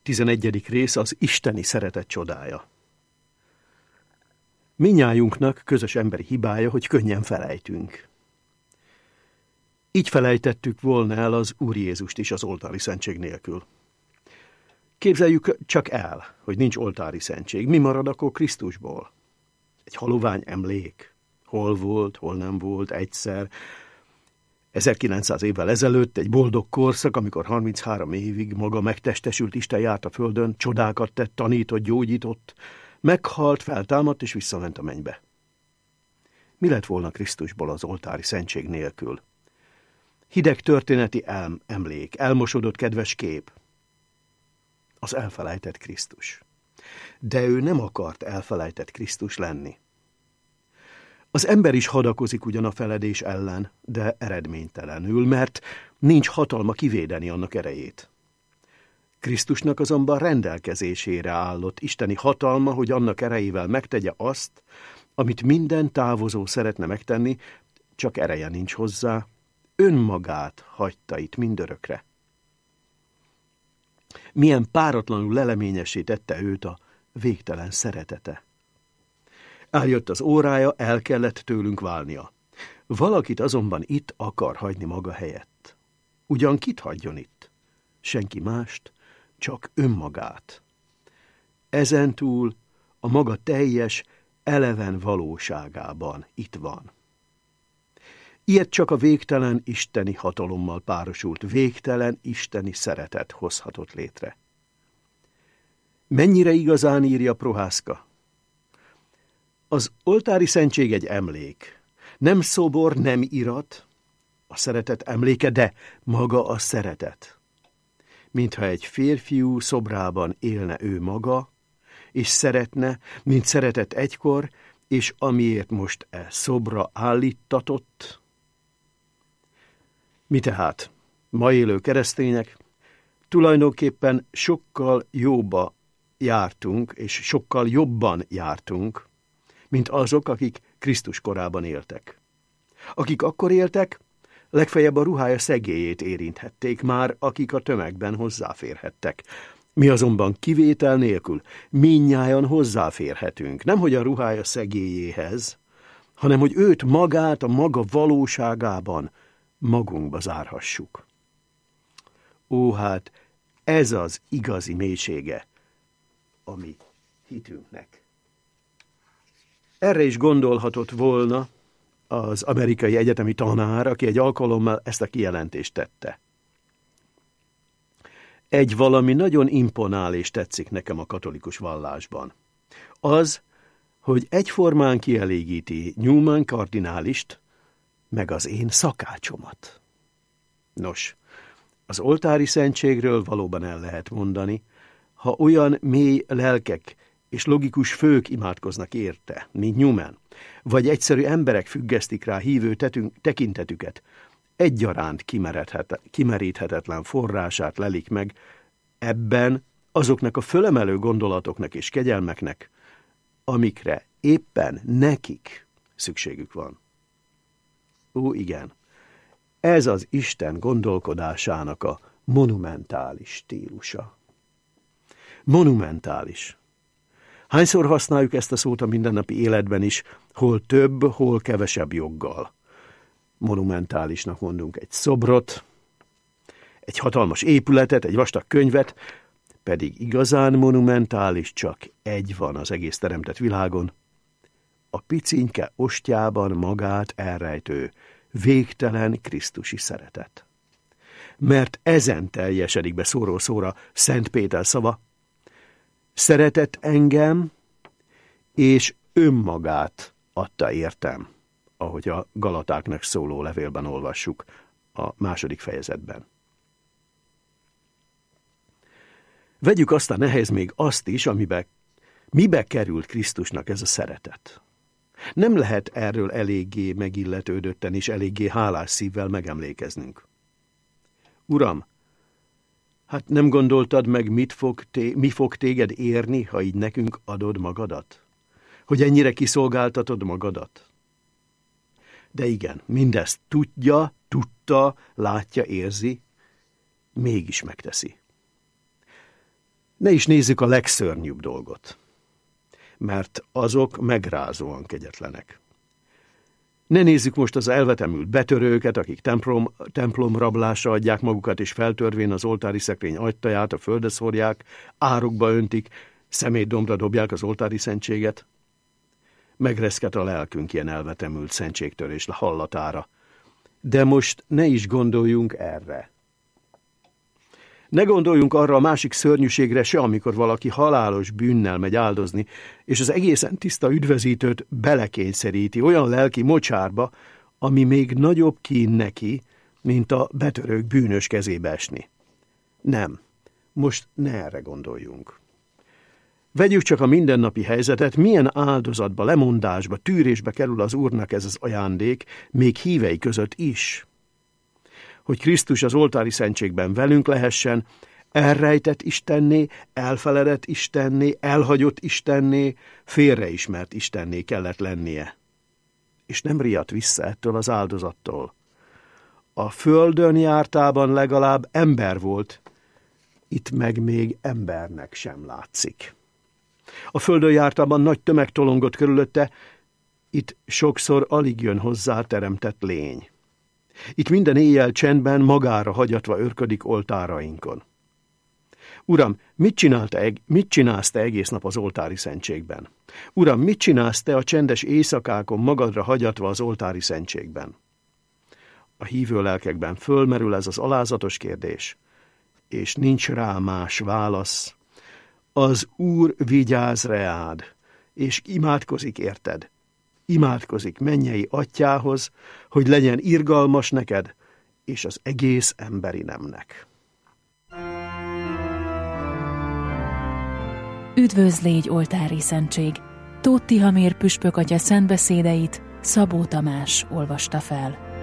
11. rész az isteni szeretet csodája. Mindnyájunknak közös emberi hibája, hogy könnyen felejtünk. Így felejtettük volna el az Úr Jézust is az oltári szentség nélkül. Képzeljük csak el, hogy nincs oltári szentség. Mi marad akkor Krisztusból? Egy halovány emlék. Hol volt, hol nem volt, egyszer. 1900 évvel ezelőtt egy boldog korszak, amikor 33 évig maga megtestesült Isten járt a földön, csodákat tett, tanított, gyógyított, meghalt, feltámadt és visszament a mennybe. Mi lett volna Krisztusból az oltári szentség nélkül? Hideg történeti emlék, elmosodott kedves kép. Az elfelejtett Krisztus. De ő nem akart elfelejtett Krisztus lenni. Az ember is hadakozik ugyan a feledés ellen, de eredménytelenül, mert nincs hatalma kivédeni annak erejét. Krisztusnak azonban rendelkezésére állott isteni hatalma, hogy annak erejével megtegye azt, amit minden távozó szeretne megtenni, csak ereje nincs hozzá, önmagát hagyta itt mindörökre. Milyen páratlanul leleményessé tette őt a végtelen szeretete. Eljött az órája, el kellett tőlünk válnia. Valakit azonban itt akar hagyni maga helyett. Ugyan kit hagyjon itt? Senki mást, csak önmagát. Ezentúl a maga teljes, eleven valóságában itt van. Ilyet csak a végtelen isteni hatalommal párosult, végtelen isteni szeretet hozhatott létre. Mennyire igazán írja Prohászka? Az oltári szentség egy emlék. Nem szobor, nem irat, a szeretet emléke, de maga a szeretet. Mintha egy férfiú szobrában élne ő maga, és szeretne, mint szeretett egykor, és amiért most szobra állíttatott. Mi tehát, ma élő keresztények, tulajdonképpen sokkal jobban jártunk, és sokkal jobban jártunk, mint azok, akik Krisztus korában éltek. Akik akkor éltek, legfeljebb a ruhája szegélyét érinthették már, akik a tömegben hozzáférhettek. Mi azonban kivétel nélkül mindnyájan hozzáférhetünk, nemhogy a ruhája szegélyéhez, hanem hogy őt magát a maga valóságában magunkba zárhassuk. Ó, hát ez az igazi mélysége a mi hitünknek. Erre is gondolhatott volna az amerikai egyetemi tanár, aki egy alkalommal ezt a kijelentést tette. Egy valami nagyon imponál és tetszik nekem a katolikus vallásban. Az, hogy egyformán kielégíti Newman kardinálist, meg az én szakácsomat. Nos, az oltári szentségről valóban el lehet mondani, ha olyan mély lelkek és logikus fők imádkoznak érte, mint Newman, vagy egyszerű emberek függesztik rá hívő tekintetüket, egyaránt kimeríthetetlen forrását lelik meg ebben azoknak a fölemelő gondolatoknak és kegyelmeknek, amikre éppen nekik szükségük van. Ó, igen, ez az Isten gondolkodásának a monumentális stílusa. Monumentális. Hányszor használjuk ezt a szót a mindennapi életben is, hol több, hol kevesebb joggal. Monumentálisnak mondunk egy szobrot, egy hatalmas épületet, egy vastag könyvet, pedig igazán monumentális csak egy van az egész teremtett világon. A picinke ostjában magát elrejtő, végtelen krisztusi szeretet. Mert ezen teljesedik be szóról szóra Szent Péter szava, szeretett engem, és önmagát adta értem, ahogy a Galatáknak szóló levélben olvassuk a 2. fejezetben. Vegyük aztán ehhez még azt is, mibe került Krisztusnak ez a szeretet. Nem lehet erről eléggé megilletődötten és eléggé hálás szívvel megemlékeznünk. Uram, hát nem gondoltad meg, mi fog téged érni, ha így nekünk adod magadat? Hogy ennyire kiszolgáltatod magadat? De igen, mindezt tudta, látja, érzi, mégis megteszi. Ne is nézzük a legszörnyűbb dolgot, mert azok megrázóan kegyetlenek. Ne nézzük most az elvetemült betörőket, akik templomrablásra adják magukat, és feltörvén az oltári szekrény ajtaját a földre szórják, árokba öntik, szemétdombra dobják az oltári szentséget. Megreszket a lelkünk ilyen elvetemült szentségtörés hallatára. De most ne is gondoljunk erre. Ne gondoljunk arra a másik szörnyűségre se, amikor valaki halálos bűnnel megy áldozni, és az egészen tiszta üdvözítőt belekényszeríti olyan lelki mocsárba, ami még nagyobb kín neki, mint a betörők bűnös kezébe esni. Nem, most ne erre gondoljunk. Vegyük csak a mindennapi helyzetet, milyen áldozatba, lemondásba, tűrésbe kerül az Úrnak ez az ajándék, még hívei között is. Hogy Krisztus az oltári szentségben velünk lehessen, elrejtett Istenné, elfeledett Istenné, elhagyott Istenné, félreismert Istenné kellett lennie. És nem riadt vissza ettől az áldozattól. A földön jártában legalább ember volt, itt meg még embernek sem látszik. A földön jártában nagy tömeg tolongott körülötte, itt sokszor alig jön hozzá teremtett lény. Itt minden éjjel csendben magára hagyatva örködik oltárainkon. Uram, mit csinálsz te egész nap az oltári szentségben? Uram, mit csinálsz te a csendes éjszakákon magadra hagyatva az oltári szentségben? A hívő lelkekben fölmerül ez az alázatos kérdés, és nincs rá más válasz. Az Úr vigyáz reád, és imádkozik érted. Imádkozik mennyei atyához, hogy legyen irgalmas neked, és az egész emberi nemnek. Üdvözl légy, oltári szentség! Tóth Tihamér püspök atya szentbeszédeit Szabó Tamás olvasta fel.